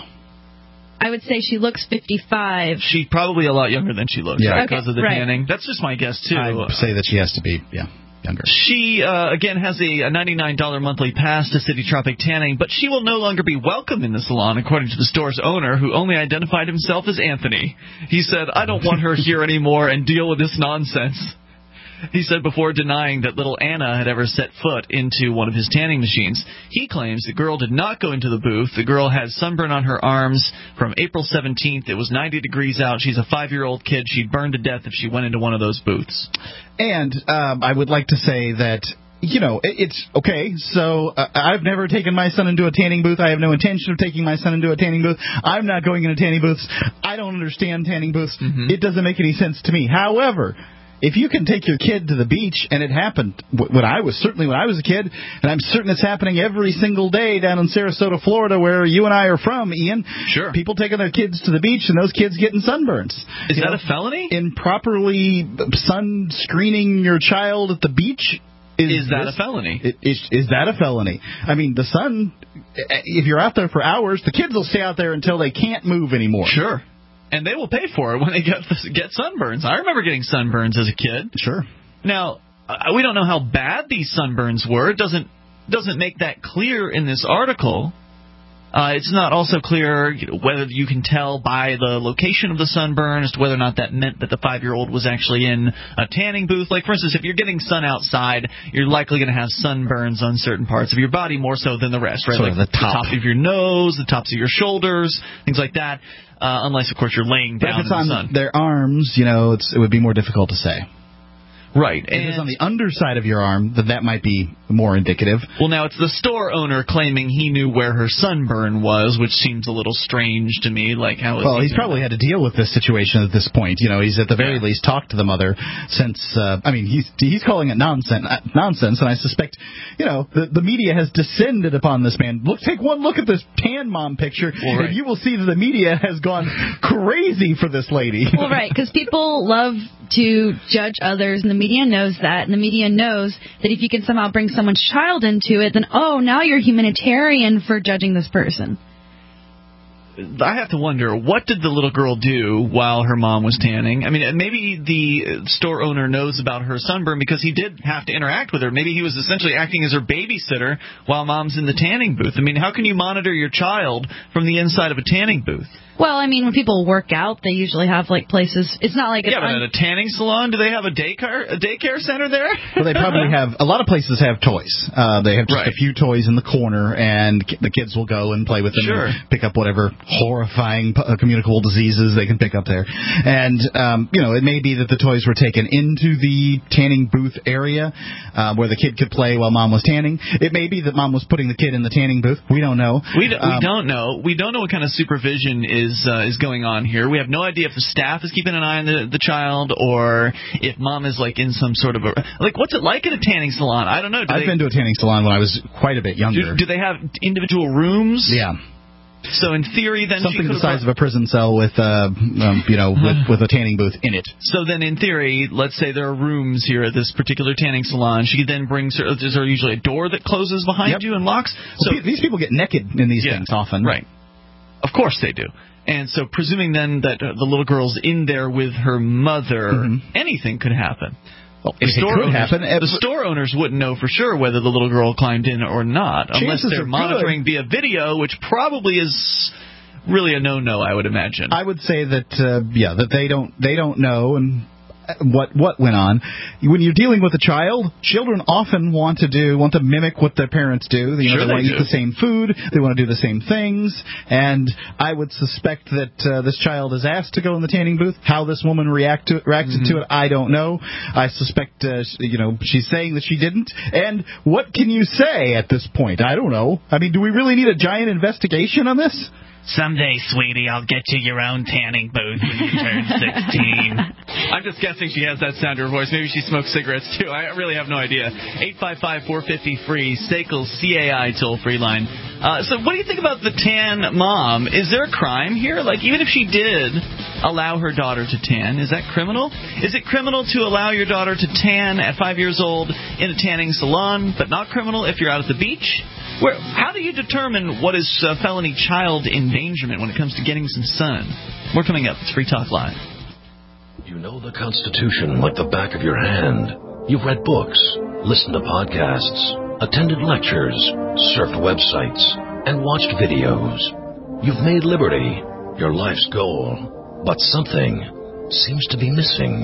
I would say she looks fifty-five. She's probably a lot younger than she looks, Yeah. right? Okay, Because of the right. tanning. That's just my guess, too. I'd say that she has to be, yeah, younger. She, uh, again, has a, a ninety-nine dollars monthly pass to City Tropic Tanning, but she will no longer be welcome in the salon, according to the store's owner, who only identified himself as Anthony. He said, I don't want her here anymore and deal with this nonsense. He said before denying that little Anna had ever set foot into one of his tanning machines. He claims the girl did not go into the booth. The girl had sunburn on her arms from April seventeenth. It was ninety degrees out. She's a five-year-old kid. She'd burn to death if she went into one of those booths. And um, I would like to say that, you know, it, it's okay. So uh, I've never taken my son into a tanning booth. I have no intention of taking my son into a tanning booth. I'm not going into tanning booths. I don't understand tanning booths. Mm-hmm. It doesn't make any sense to me. However, if you can take your kid to the beach, and it happened when I was, certainly when I was a kid, and I'm certain it's happening every single day down in Sarasota, Florida, where you and I are from, Ian. Sure. People taking their kids to the beach, and those kids getting sunburns. Is You that know, a felony? Improperly sun screening your child at the beach. Is, Is that this, a felony? Is, is, is that a felony? I mean, the sun, if you're out there for hours, the kids will stay out there until they can't move anymore. Sure. And they will pay for it when they get get sunburns. I remember getting sunburns as a kid. Sure. Now, uh, we don't know how bad these sunburns were. It doesn't doesn't make that clear in this article. Uh, it's not also clear, you know, whether you can tell by the location of the sunburn as to whether or not that meant that the five-year-old was actually in a tanning booth. Like, for instance, if you're getting sun outside, you're likely going to have sunburns on certain parts of your body more so than the rest, right? Sort like of the top. the top of your nose, the tops of your shoulders, things like that. Uh, unless, of course, you're laying But down if it's in on the sun. their arms, you know, it's, it would be more difficult to say. Right. If it's on the underside of your arm, then that might be more indicative. Well, now it's the store owner claiming he knew where her sunburn was, which seems a little strange to me. Like, how is Well, he he's probably had to deal with this situation at this point. You know, he's at the very Yeah. least talked to the mother since. Uh, I mean, he's he's calling it nonsense, uh, nonsense, and I suspect, you know, the the media has descended upon this man. Look, take one look at this tan mom picture, Well, right. and you will see that the media has gone crazy for this lady. Well, right, because people love to judge others, and the media knows that, and the media knows that if you can somehow bring someone's child into it, then, oh, now you're humanitarian for judging this person. I have to wonder, what did the little girl do while her mom was tanning? I mean, maybe the store owner knows about her sunburn because he did have to interact with her. Maybe he was essentially acting as her babysitter while mom's in the tanning booth. I mean, how can you monitor your child from the inside of a tanning booth? Well, I mean, when people work out, they usually have, like, places. It's not like... It's yeah, but un- at a tanning salon, do they have a daycare, a daycare center there? Well, they probably have... A lot of places have toys. Uh, they have just right. a few toys in the corner, and the kids will go and play with them sure. and pick up whatever horrifying uh, communicable diseases they can pick up there. And, um, you know, it may be that the toys were taken into the tanning booth area uh, where the kid could play while mom was tanning. It may be that mom was putting the kid in the tanning booth. We don't know. We, d- um, we don't know. We don't know what kind of supervision is uh, is going on here. We have no idea if the staff is keeping an eye on the, the child or if mom is like in some sort of a... Like, what's it like at a tanning salon? I don't know. Do I've they, been to a tanning salon when I was quite a bit younger. Do, do they have individual rooms? Yeah. So in theory, then something she the size brought... of a prison cell with, uh, um, you know, with, with a tanning booth in it. So then, in theory, let's say there are rooms here at this particular tanning salon. She then brings her. Is there usually a door that closes behind yep. you and locks? So well, these people get naked in these yeah, things often, right? Of course they do. And so, presuming then that uh, the little girl's in there with her mother, mm-hmm. anything could happen. Well, the, store could owners, happen. the store owners wouldn't know for sure whether the little girl climbed in or not, Chances unless they're monitoring good. via video, which probably is really a no-no, I would imagine. I would say that, uh, yeah, that they don't they don't know and what what went on. When you're dealing with a child, children often want to do want to mimic what their parents do. You know, sure they want to do. eat the same food, they want to do the same things, and I would suspect that uh, this child is asked to go in the tanning booth. How this woman react to, reacted mm-hmm. to it, I don't know. I suspect, uh, you know, she's saying that she didn't. And what can you say at this point? I don't know. I mean, do we really need a giant investigation on this? Someday, sweetie, I'll get you your own tanning booth when you turn sixteen. I'm just guessing she has that sound to her voice. Maybe she smokes cigarettes, too. I really have no idea. eight five five, four five zero, free, S A C L C A I toll-free line. Uh, so what do you think about the tan mom? Is there a crime here? Like, even if she did allow her daughter to tan, is that criminal? Is it criminal to allow your daughter to tan at five years old in a tanning salon, but not criminal if you're out at the beach? Where, how do you determine what is uh, felony child endangerment when it comes to getting some sun? More coming up. It's Free Talk Live. You know the Constitution like the back of your hand. You've read books, listened to podcasts, attended lectures, surfed websites, and watched videos. You've made liberty your life's goal, but something seems to be missing.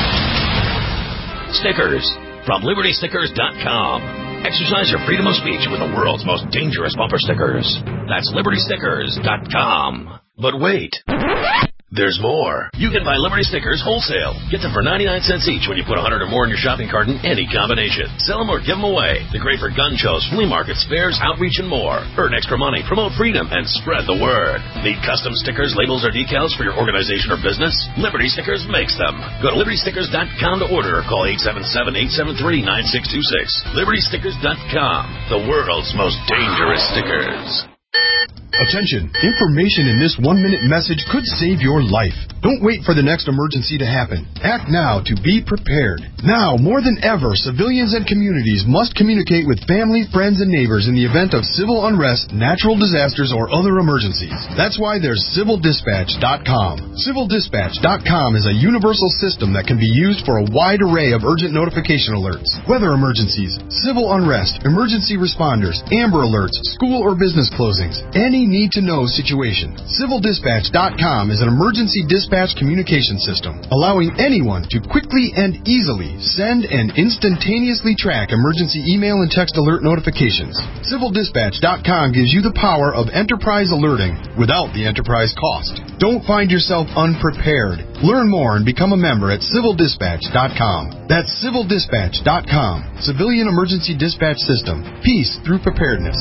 Stickers from Liberty Stickers dot com. Exercise your freedom of speech with the world's most dangerous bumper stickers. That's Liberty Stickers dot com. But wait. There's more. You can buy Liberty Stickers wholesale. Get them for ninety-nine cents each when you put one hundred or more in your shopping cart in any combination. Sell them or give them away. They're great for gun shows, flea markets, fairs, outreach, and more. Earn extra money, promote freedom, and spread the word. Need custom stickers, labels, or decals for your organization or business? Liberty Stickers makes them. Go to Liberty Stickers dot com to order or call eight seven seven, eight seven three, nine six two six. Liberty Stickers dot com. The world's most dangerous stickers. Attention! Information in this one-minute message could save your life. Don't wait for the next emergency to happen. Act now to be prepared. Now, more than ever, civilians and communities must communicate with family, friends, and neighbors in the event of civil unrest, natural disasters, or other emergencies. That's why there's Civil Dispatch dot com. Civil Dispatch dot com is a universal system that can be used for a wide array of urgent notification alerts. Weather emergencies, civil unrest, emergency responders, Amber Alerts, school or business closings, any need-to-know situation. Civil Dispatch dot com is an emergency dispatch communication system, allowing anyone to quickly and easily send and instantaneously track emergency email and text alert notifications. Civil Dispatch dot com gives you the power of enterprise alerting without the enterprise cost. Don't find yourself unprepared. Learn more and become a member at Civil Dispatch dot com. That's Civil Dispatch dot com. Civilian Emergency Dispatch System. Peace through preparedness.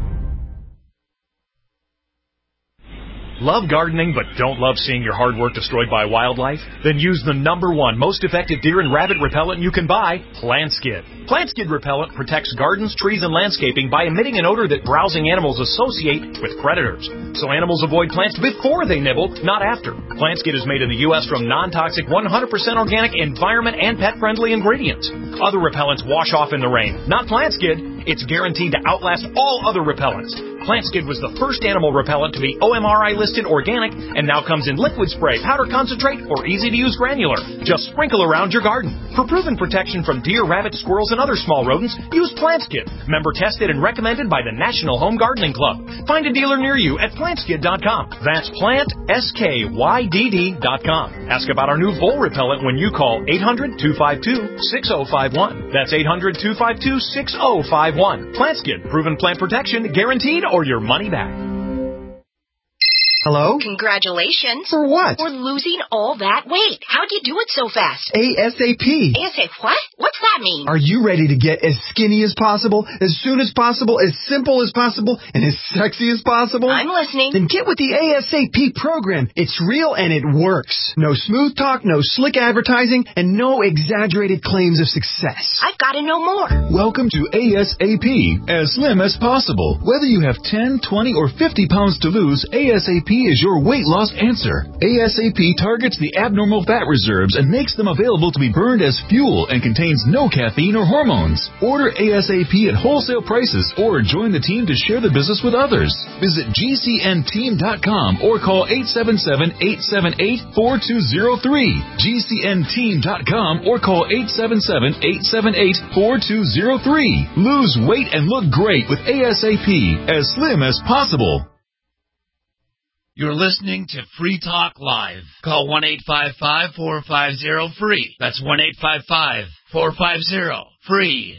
Love gardening but don't love seeing your hard work destroyed by wildlife? Then use the number one most effective deer and rabbit repellent you can buy, PlantSkid. PlantSkid repellent protects gardens, trees, and landscaping by emitting an odor that browsing animals associate with predators. So animals avoid plants before they nibble, not after. PlantSkid is made in the U S from non-toxic, one hundred percent organic, environment, and pet-friendly ingredients. Other repellents wash off in the rain. Not PlantSkid. It's guaranteed to outlast all other repellents. PlantSkid was the first animal repellent to be O M R I listed organic and now comes in liquid spray, powder concentrate, or easy-to-use granular. Just sprinkle around your garden. For proven protection from deer, rabbits, squirrels, and other small rodents, use PlantSkid. Member tested and recommended by the National Home Gardening Club. Find a dealer near you at plant skid dot com. That's plant, S K Y D D dot com. Ask about our new vole repellent when you call eight hundred, two five two, six oh five one. That's eight hundred, two five two, six oh five one. PlantSkid, proven plant protection, guaranteed or your money back. Hello? Congratulations. For what? For losing all that weight. How'd you do it so fast? ASAP. ASAP what? What's that mean? Are you ready to get as skinny as possible, as soon as possible, as simple as possible, and as sexy as possible? I'm listening. Then get with the ASAP program. It's real and it works. No smooth talk, no slick advertising, and no exaggerated claims of success. I've got to know more. Welcome to ASAP, as slim as possible. Whether you have ten, twenty, or fifty pounds to lose, ASAP is your weight loss answer. ASAP targets the abnormal fat reserves and makes them available to be burned as fuel and contains no caffeine or hormones. Order ASAP at wholesale prices or join the team to share the business with others. Visit G C N team dot com or call eight seven seven, eight seven eight, four two zero three. G C N team dot com or call eight seven seven, eight seven eight, four two zero three. Lose weight and look great with ASAP, as slim as possible. You're listening to Free Talk Live. Call one eight five five, four five zero, free. That's one eight five five, four five zero, free.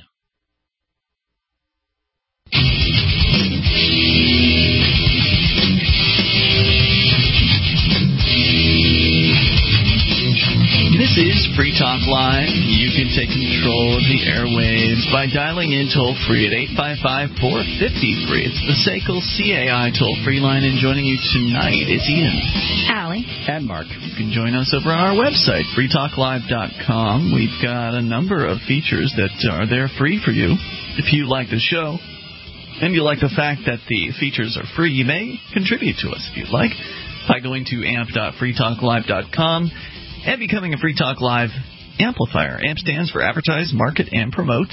This is Free Talk Live. You can take control of the airwaves by dialing in toll-free at eight five five, four five zero, free. It's the S A C L C A I toll-free line, and joining you tonight is Ian. Allie. And Mark. You can join us over on our website, free talk live dot com. We've got a number of features that are there free for you. If you like the show and you like the fact that the features are free, you may contribute to us if you'd like by going to amp dot free talk live dot com and becoming a Free Talk Live amplifier. AMP stands for Advertise, Market, and Promote.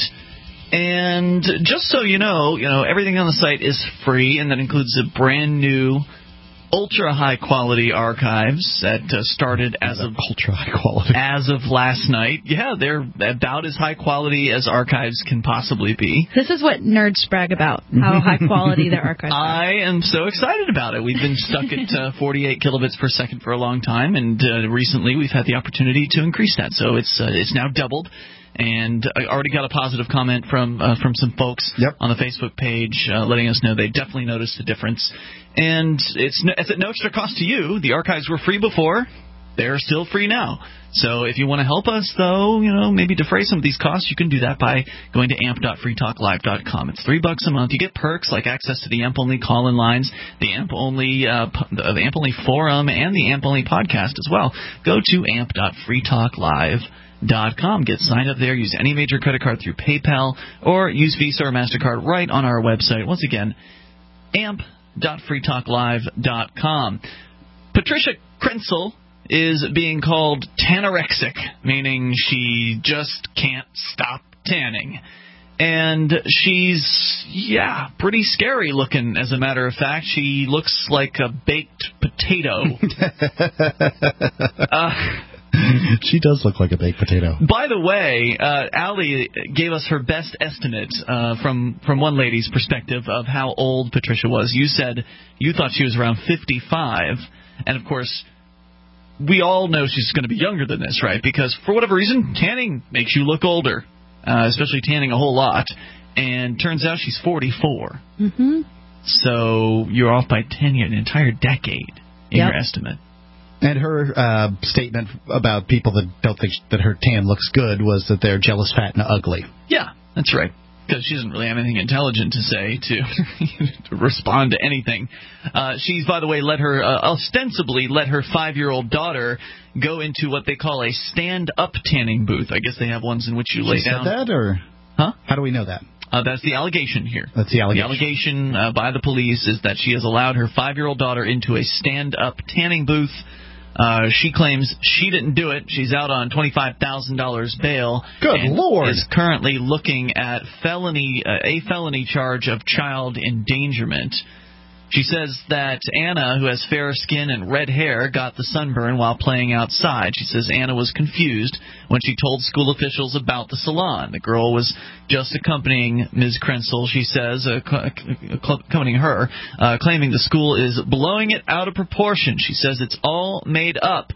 And just so you know, you know, everything on the site is free, and that includes a brand new ultra high quality archives that uh, started as of ultra high quality as of last night. Yeah, they're about as high quality as archives can possibly be. This is what nerds brag about, how high quality their archives are. I am so excited about it. We've been stuck at uh, forty-eight kilobits per second for a long time, and uh, recently we've had the opportunity to increase that. So it's uh, it's now doubled. And I already got a positive comment from uh, from some folks yep. on the Facebook page uh, letting us know they definitely noticed the difference. And it's, no, it's at no extra cost to you. The archives were free before. They're still free now. So if you want to help us, though, you know, maybe defray some of these costs, you can do that by going to amp dot free talk live dot com. It's three bucks a month. You get perks like access to the AMP-only call-in lines, the AMP-only uh, the AMP-only forum, and the AMP-only podcast as well. Go to amp dot free talk live dot com. Get signed up there. Use any major credit card through PayPal or use Visa or MasterCard right on our website. Once again, amp dot free talk live dot com. Patricia Krenzel is being called tannorexic, meaning she just can't stop tanning. And she's, yeah, pretty scary looking, as a matter of fact. She looks like a baked potato. uh, She does look like a baked potato. By the way, uh, Allie gave us her best estimate uh, from from one lady's perspective of how old Patricia was. You said you thought she was around fifty-five, and of course, we all know she's going to be younger than this, right? Because for whatever reason, tanning makes you look older, uh, especially tanning a whole lot. And turns out she's forty-four. Mm-hmm. So you're off by ten years, an entire decade in yep. your estimate. And her uh, statement about people that don't think that her tan looks good was that they're jealous, fat, and ugly. Yeah, that's right. Because she doesn't really have anything intelligent to say to, to respond to anything. Uh, she's, by the way, let her uh, ostensibly let her five-year-old daughter go into what they call a stand-up tanning booth. I guess they have ones in which you lay she down. Said that, or huh? How do we know that? Uh, that's the allegation here. That's the allegation. The allegation uh, by the police is that she has allowed her five-year-old daughter into a stand-up tanning booth. Uh, she claims she didn't do it. She's out on twenty-five thousand dollars bail. Good and Lord. Is currently looking at felony uh, a felony charge of child endangerment. She says that Anna, who has fair skin and red hair, got the sunburn while playing outside. She says Anna was confused when she told school officials about the salon. The girl was just accompanying Miz Krentzel, she says, uh, accompanying her, uh, claiming the school is blowing it out of proportion. She says it's all made up.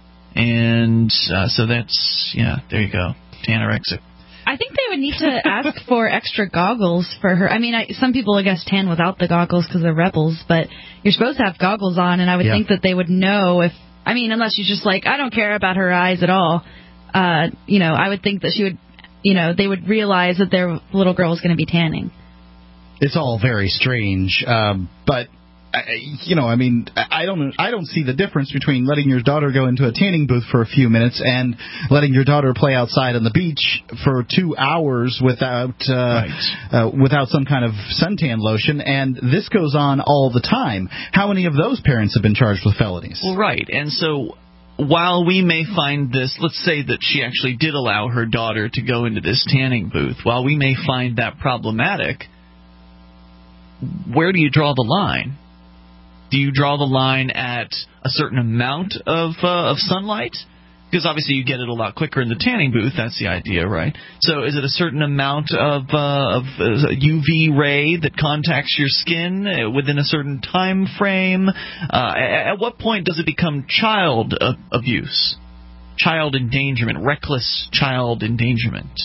And uh, so that's, yeah, there you go. Tanorexic. I think they would need to ask for extra goggles for her. I mean, I, some people, I guess, tan without the goggles because they're rebels, but you're supposed to have goggles on, and I would yeah. think that they would know if, I mean, unless she's just like, I don't care about her eyes at all. Uh, you know, I would think that she would, you know, they would realize that their little girl is going to be tanning. It's all very strange, um, but... You know, I mean, I don't, I don't see the difference between letting your daughter go into a tanning booth for a few minutes and letting your daughter play outside on the beach for two hours without, uh, right. uh, without some kind of suntan lotion. And this goes on all the time. How many of those parents have been charged with felonies? Well, right, and so. While we may find this, let's say that she actually did allow her daughter to go into this tanning booth. While we may find that problematic, where do you draw the line? Do you draw the line at a certain amount of uh, of sunlight? Because obviously you get it a lot quicker in the tanning booth. That's the idea, right? So is it a certain amount of, uh, of uh, U V ray that contacts your skin uh, within a certain time frame? Uh, at, at what point does it become child uh, abuse, child endangerment, reckless child endangerment?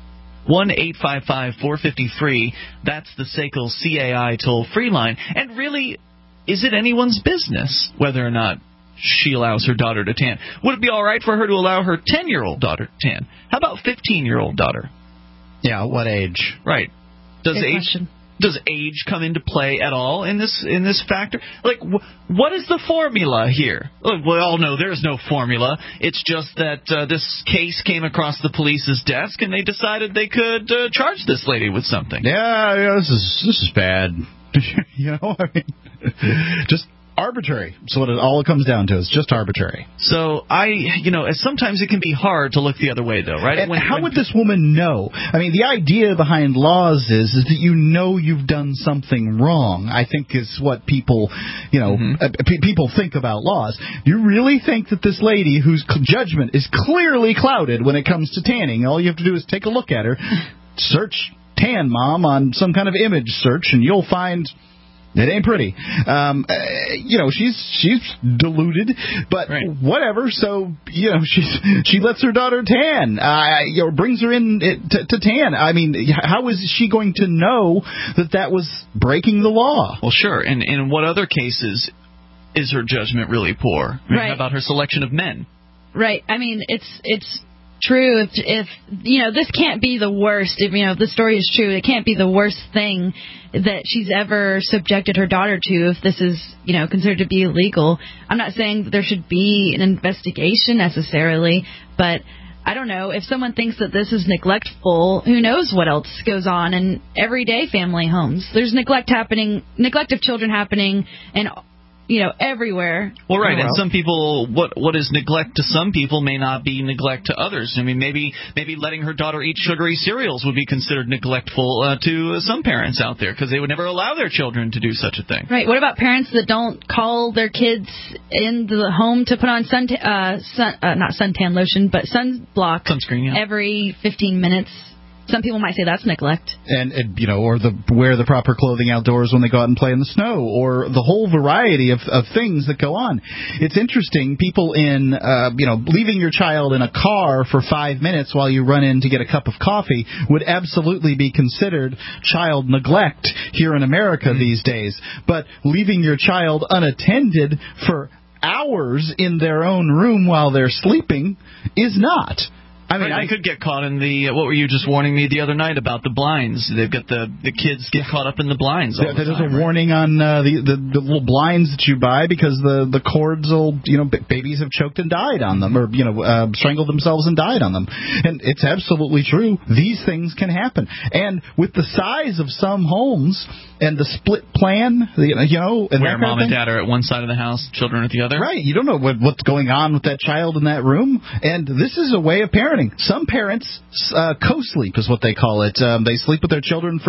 one eight five five, four five zero, free. That's the S A C L C A I toll-free line. And really... is it anyone's business whether or not she allows her daughter to tan? Would it be all right for her to allow her ten-year-old daughter to tan? How about fifteen-year-old daughter? Yeah, what age? Right. Does Good age question. does age come into play at all in this in this factor? Like, wh- what is the formula here? Look, we all know there's no formula. It's just that uh, this case came across the police's desk and they decided they could uh, charge this lady with something. Yeah, yeah, this is this is bad. You know, I mean, just arbitrary. So what it all it comes down to is just arbitrary. So I, you know, sometimes it can be hard to look the other way, though, right? And when, how when, would this woman know? I mean, the idea behind laws is is that you know you've done something wrong. I think is what people, you know, mm-hmm. uh, p- people think about laws. You really think that this lady, whose judgment is clearly clouded when it comes to tanning, all you have to do is take a look at her, search tan mom on some kind of image search, and you'll find it ain't pretty. Um, uh, you know, she's she's deluded, but right. whatever. So you know, she's she lets her daughter tan, uh, you know, brings her in to, to tan. I mean, how is she going to know that that was breaking the law? Well, sure. And in what other cases is her judgment really poor? I mean, right. How about her selection of men? Right. I mean, it's it's. True. If, if you know, this can't be the worst. If you know the story is true, it can't be the worst thing that she's ever subjected her daughter to. If this is, you know, considered to be illegal, I'm not saying that there should be an investigation necessarily, but I don't know. If someone thinks that this is neglectful, who knows what else goes on in everyday family homes? There's neglect happening, neglect of children happening, and you know, everywhere. Well, right, and some people, what what is neglect to some people may not be neglect to others. I mean, maybe maybe letting her daughter eat sugary cereals would be considered neglectful uh, to some parents out there because they would never allow their children to do such a thing. Right. What about parents that don't call their kids into the home to put on sun, uh, sun uh, not suntan lotion, but sunblock sunscreen yeah. every fifteen minutes? Some people might say that's neglect. And, and, you know, or the wear the proper clothing outdoors when they go out and play in the snow, or the whole variety of, of things that go on. It's interesting, people in, uh, you know, leaving your child in a car for five minutes while you run in to get a cup of coffee would absolutely be considered child neglect here in America mm-hmm. these days. But leaving your child unattended for hours in their own room while they're sleeping is not. I mean, right, I could get caught in the, what were you just warning me the other night about the blinds? They've got the, the kids get caught up in the blinds all the There's time, a right? warning on uh, the, the the little blinds that you buy because the, the cords will, you know, b- babies have choked and died on them, or, you know, uh, strangled themselves and died on them. And it's absolutely true. These things can happen. And with the size of some homes and the split plan, you know, and where that mom kind of and dad are at one side of the house, children at the other. Right. You don't know what, what's going on with that child in that room. And this is a way of parenting. Some parents uh, co-sleep is what they call it. Um, they sleep with their children for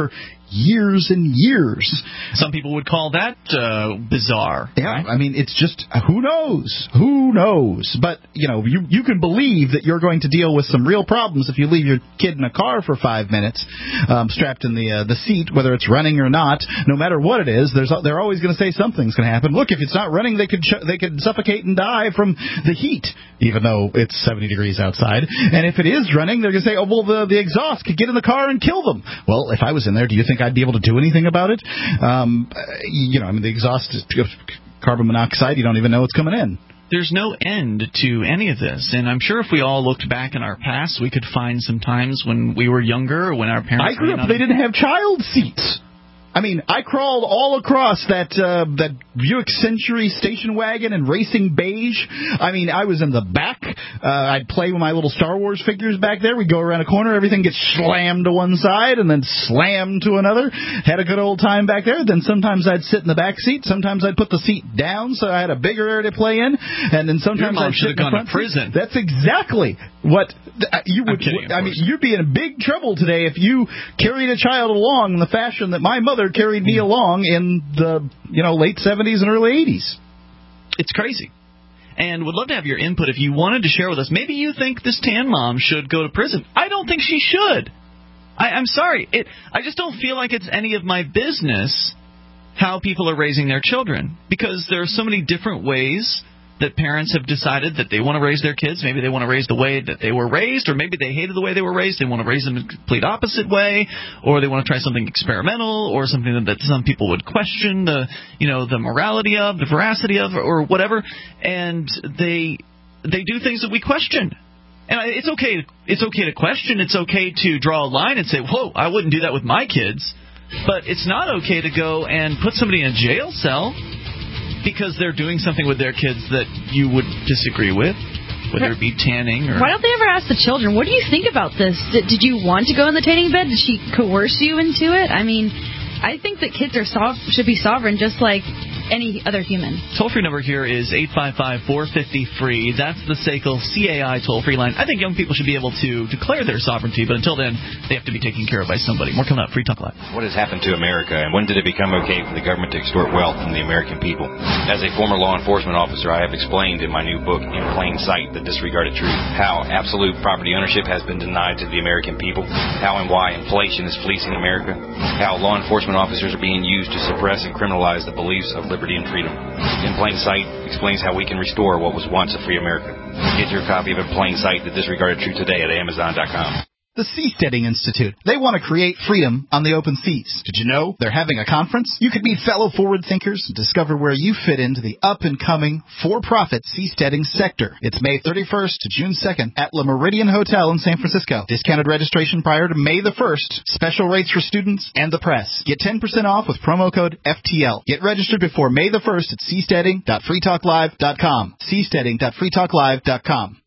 years and years. Some people would call that uh, bizarre. Yeah, right? I mean, it's just, who knows? Who knows? But, you know, you, you can believe that you're going to deal with some real problems if you leave your kid in a car for five minutes, um, strapped in the uh, the seat, whether it's running or not. No matter what it is, there's they're always going to say something's going to happen. Look, if it's not running, they could ch- they could suffocate and die from the heat, even though it's seventy degrees outside. And if it is running, they're going to say, oh, well, the, the exhaust could get in the car and kill them. Well, if I was in there, do you think I'd be able to do anything about it? Um, you know, I mean, the exhaust is carbon monoxide. You don't even know it's coming in. There's no end to any of this, and I'm sure if we all looked back in our past, we could find some times when we were younger, or when our parents. I grew up, they didn't have child seats. I mean, I crawled all across that uh, that Buick Century station wagon and racing beige. I mean, I was in the back. Uh, I'd play with my little Star Wars figures back there. We'd go around a corner. Everything gets slammed to one side and then slammed to another. Had a good old time back there. Then sometimes I'd sit in the back seat. Sometimes I'd put the seat down so I had a bigger area to play in. And then sometimes Your mom I'd should sit have in the gone front to prison. seat. That's exactly what you would. Kidding, I mean, you'd be in big trouble today if you carried a child along in the fashion that my mother carried me along in the, you know, late seventies and early eighties. It's crazy. And would love to have your input if you wanted to share with us. Maybe you think this tan mom should go to prison. I don't think she should. I, I'm sorry. It, I just don't feel like it's any of my business how people are raising their children, because there are so many different ways that parents have decided that they want to raise their kids. Maybe they want to raise the way that they were raised, or maybe they hated the way they were raised. They want to raise them in the complete opposite way, or they want to try something experimental, or something that, that some people would question the, you know, the morality of, the veracity of, or whatever. And they they do things that we question. And it's okay. It's okay to question. It's okay to draw a line and say, "Whoa, I wouldn't do that with my kids." But it's not okay to go and put somebody in a jail cell because they're doing something with their kids that you would disagree with, whether it be tanning or... Why don't they ever ask the children, what do you think about this? Did, did you want to go in the tanning bed? Did she coerce you into it? I mean, I think that kids are sov- should be sovereign just like any other human. Toll-free number here is eight five five, four five zero, free. That's the S A C L C A I toll-free line. I think young people should be able to declare their sovereignty, but until then, they have to be taken care of by somebody. More coming up. Free Talk Live. What has happened to America, and when did it become okay for the government to extort wealth from the American people? As a former law enforcement officer, I have explained in my new book, In Plain Sight, The Disregarded Truth, how absolute property ownership has been denied to the American people, how and why inflation is fleecing America, how law enforcement officers are being used to suppress and criminalize the beliefs of liberty and freedom. In Plain Sight explains how we can restore what was once a free America. Get your copy of In Plain Sight, The Disregarded Truth today at amazon dot com. The Seasteading Institute. They want to create freedom on the open seas. Did you know they're having a conference? You could meet fellow forward thinkers and discover where you fit into the up-and-coming, for-profit seasteading sector. It's May thirty-first to June second at Le Meridien Hotel in San Francisco. Discounted registration prior to May the first. Special rates for students and the press. Get ten percent off with promo code F T L. Get registered before May the first at seasteading dot free talk live dot com. seasteading dot free talk live dot com.